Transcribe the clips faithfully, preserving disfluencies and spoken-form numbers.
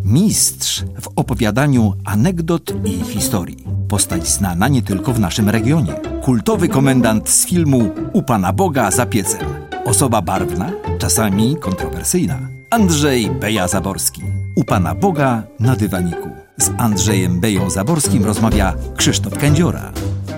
mistrz w opowiadaniu anegdot i historii. Postać znana nie tylko w naszym regionie. Kultowy komendant z filmu U Pana Boga za piecem. Osoba barwna, czasami kontrowersyjna. Andrzej Beja Zaborski. U Pana Boga na dywaniku. Z Andrzejem Beją Zaborskim rozmawia Krzysztof Kędziora.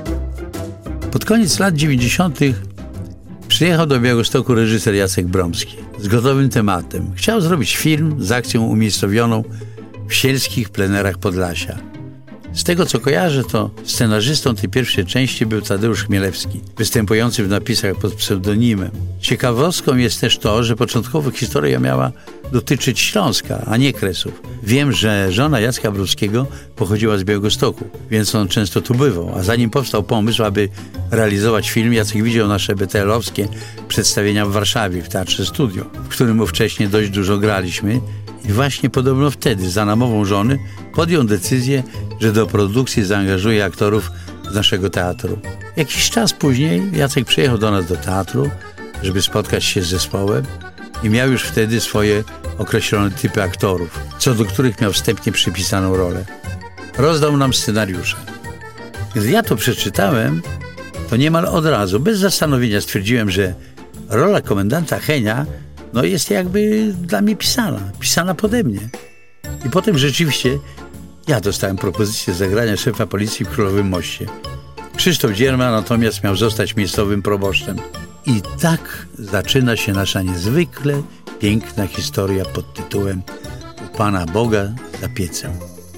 Pod koniec lat dziewięćdziesiątych przyjechał do Białegostoku reżyser Jacek Bromski z gotowym tematem. Chciał zrobić film z akcją umiejscowioną w sielskich plenerach Podlasia. Z tego, co kojarzę, to scenarzystą tej pierwszej części był Tadeusz Chmielewski, występujący w napisach pod pseudonimem. Ciekawostką jest też to, że początkowo historia miała dotyczyć Śląska, a nie Kresów. Wiem, że żona Jacka Bromskiego pochodziła z Białegostoku, więc on często tu bywał. A zanim powstał pomysł, aby realizować film, Jacek widział nasze be te elowskie przedstawienia w Warszawie, w Teatrze Studio, w którym ówcześnie dość dużo graliśmy. I właśnie podobno wtedy, za namową żony, podjął decyzję, że do produkcji zaangażuje aktorów z naszego teatru. Jakiś czas później Jacek przyjechał do nas do teatru, żeby spotkać się z zespołem i miał już wtedy swoje określone typy aktorów, co do których miał wstępnie przypisaną rolę. Rozdał nam scenariusze. Gdy ja to przeczytałem, to niemal od razu, bez zastanowienia stwierdziłem, że rola komendanta Henia no jest jakby dla mnie pisana, pisana pode mnie. I potem rzeczywiście ja dostałem propozycję zagrania szefa policji w Królowym Moście. Krzysztof Dzierma natomiast miał zostać miejscowym proboszczem. I tak zaczyna się nasza niezwykle piękna historia pod tytułem U Pana Boga za piecem.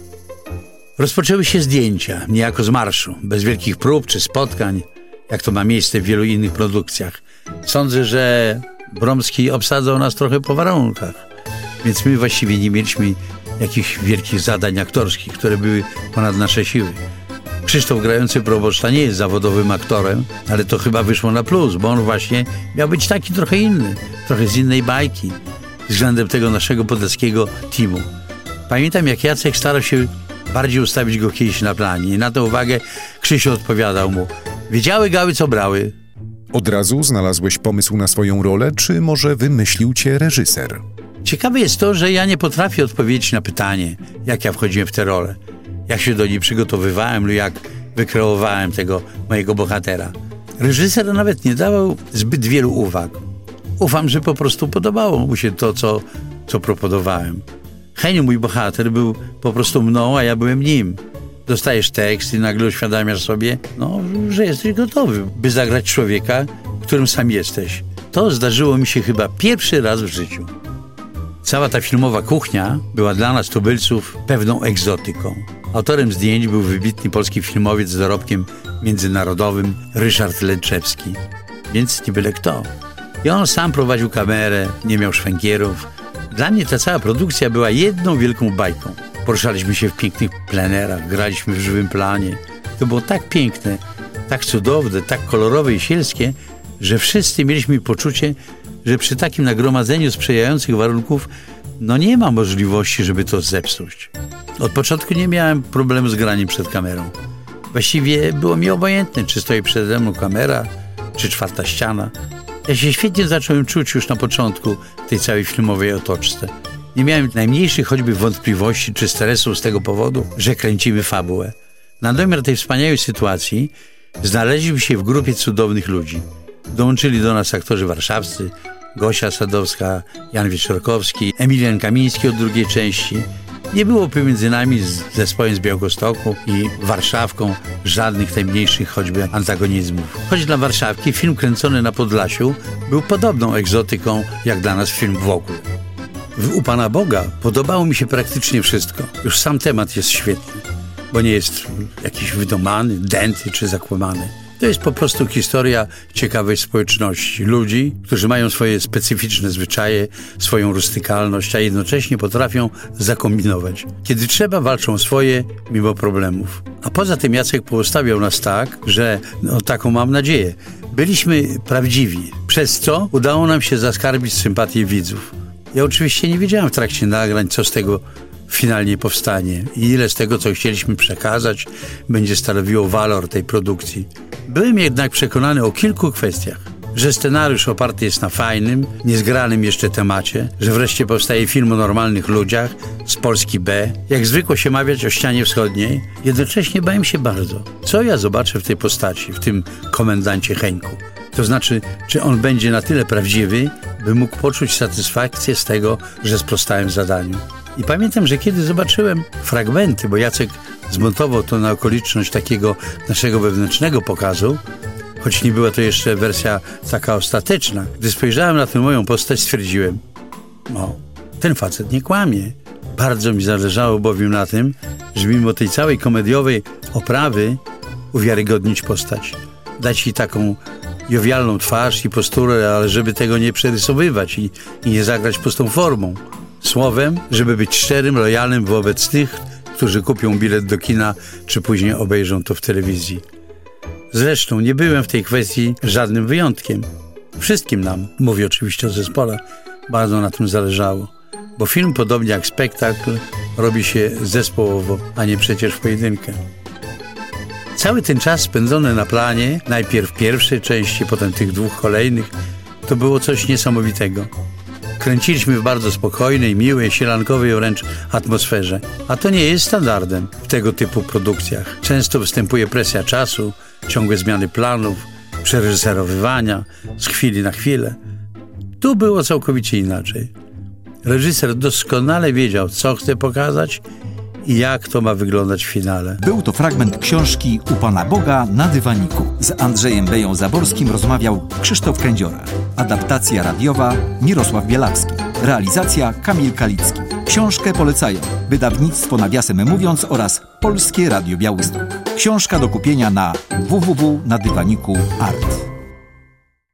Rozpoczęły się zdjęcia, niejako z marszu, bez wielkich prób czy spotkań, jak to ma miejsce w wielu innych produkcjach. Sądzę, że Bromski obsadzał nas trochę po warunkach, więc my właściwie nie mieliśmy jakichś wielkich zadań aktorskich, które były ponad nasze siły. Krzysztof grający proboszcza nie jest zawodowym aktorem, ale to chyba wyszło na plus, bo on właśnie miał być taki trochę inny, trochę z innej bajki względem tego naszego podlaskiego teamu. Pamiętam, jak Jacek starał się bardziej ustawić go kiedyś na planie i na tę uwagę Krzysiu odpowiadał mu: wiedziały gały, co brały. Od razu znalazłeś pomysł na swoją rolę, czy może wymyślił cię reżyser? Ciekawe jest to, że ja nie potrafię odpowiedzieć na pytanie, jak ja wchodziłem w tę rolę, jak się do niej przygotowywałem lub jak wykreowałem tego mojego bohatera. Reżyser nawet nie dawał zbyt wielu uwag. Ufam, że po prostu podobało mu się to, co, co proponowałem. Heniu, mój bohater, był po prostu mną, a ja byłem nim. Dostajesz tekst i nagle uświadamiasz sobie, no, że jesteś gotowy, by zagrać człowieka, którym sam jesteś. To zdarzyło mi się chyba pierwszy raz w życiu. Cała ta filmowa kuchnia była dla nas tubylców pewną egzotyką. Autorem zdjęć był wybitny polski filmowiec z dorobkiem międzynarodowym Ryszard Lęczewski. Więc nie byle kto. I on sam prowadził kamerę, nie miał szwankierów. Dla mnie ta cała produkcja była jedną wielką bajką. Poruszaliśmy się w pięknych plenerach, graliśmy w żywym planie. To było tak piękne, tak cudowne, tak kolorowe i sielskie, że wszyscy mieliśmy poczucie, że przy takim nagromadzeniu sprzyjających warunków no nie ma możliwości, żeby to zepsuć. Od początku nie miałem problemu z graniem przed kamerą. Właściwie było mi obojętne, czy stoi przede mną kamera, czy czwarta ściana. Ja się świetnie zacząłem czuć już na początku tej całej filmowej otoczce. Nie miałem najmniejszych choćby wątpliwości czy stresu z tego powodu, że kręcimy fabułę. Na domiar tej wspaniałej sytuacji znaleźliśmy się w grupie cudownych ludzi. Dołączyli do nas aktorzy warszawscy, Gosia Sadowska, Jan Wieczorkowski, Emilian Kamiński od drugiej części. Nie było pomiędzy nami z zespołem z Białegostoku i Warszawką żadnych najmniejszych choćby antagonizmów. Choć dla Warszawki film kręcony na Podlasiu był podobną egzotyką jak dla nas film w ogóle. W U Pana Boga podobało mi się praktycznie wszystko. Już sam temat jest świetny, bo nie jest jakiś wydomany, dęty czy zakłamany. To jest po prostu historia ciekawej społeczności. Ludzi, którzy mają swoje specyficzne zwyczaje, swoją rustykalność, a jednocześnie potrafią zakombinować. Kiedy trzeba, walczą swoje, mimo problemów. A poza tym Jacek postawiał nas tak, że, no taką mam nadzieję, byliśmy prawdziwi, przez co udało nam się zaskarbić sympatię widzów. Ja oczywiście nie wiedziałem w trakcie nagrań, co z tego finalnie powstanie i ile z tego, co chcieliśmy przekazać, będzie stanowiło walor tej produkcji. Byłem jednak przekonany o kilku kwestiach. że scenariusz oparty jest na fajnym, niezgranym jeszcze temacie, że wreszcie powstaje film o normalnych ludziach z Polski B. Jak zwykło się mawiać o ścianie wschodniej, jednocześnie bałem się bardzo. Co ja zobaczę w tej postaci, w tym komendancie Heńku? To znaczy, czy on będzie na tyle prawdziwy, by mógł poczuć satysfakcję z tego, że sprostałem zadaniu. I pamiętam, że kiedy zobaczyłem fragmenty, bo Jacek zmontował to na okoliczność takiego naszego wewnętrznego pokazu, choć nie była to jeszcze wersja taka ostateczna. Gdy spojrzałem na tę moją postać, stwierdziłem, no, ten facet nie kłamie. Bardzo mi zależało bowiem na tym, że mimo tej całej komediowej oprawy uwiarygodnić postać. Dać jej taką jowialną twarz i posturę, ale żeby tego nie przerysowywać i, i nie zagrać pustą formą. Słowem, żeby być szczerym, lojalnym wobec tych, którzy kupią bilet do kina, czy później obejrzą to w telewizji. Zresztą nie byłem w tej kwestii żadnym wyjątkiem. Wszystkim nam, mówię oczywiście o zespole, bardzo na tym zależało. Bo film, podobnie jak spektakl, robi się zespołowo, a nie przecież w pojedynkę. Cały ten czas spędzony na planie, najpierw pierwszej części, potem tych dwóch kolejnych, to było coś niesamowitego. Kręciliśmy w bardzo spokojnej, miłej, sielankowej wręcz atmosferze. A to nie jest standardem w tego typu produkcjach. Często występuje presja czasu, ciągłe zmiany planów, przereżyserowywania z chwili na chwilę. Tu było całkowicie inaczej. Reżyser doskonale wiedział, co chce pokazać i jak to ma wyglądać w finale. Był to fragment książki U Pana Boga na dywaniku. Z Andrzejem Beją Zaborskim rozmawiał Krzysztof Kędziora. Adaptacja radiowa Mirosław Bielawski. Realizacja Kamil Kalicki. Książkę polecają wydawnictwo Nawiasem Mówiąc oraz Polskie Radio Białystok. Książka do kupienia na w w w kropka na dywaniku kropka art.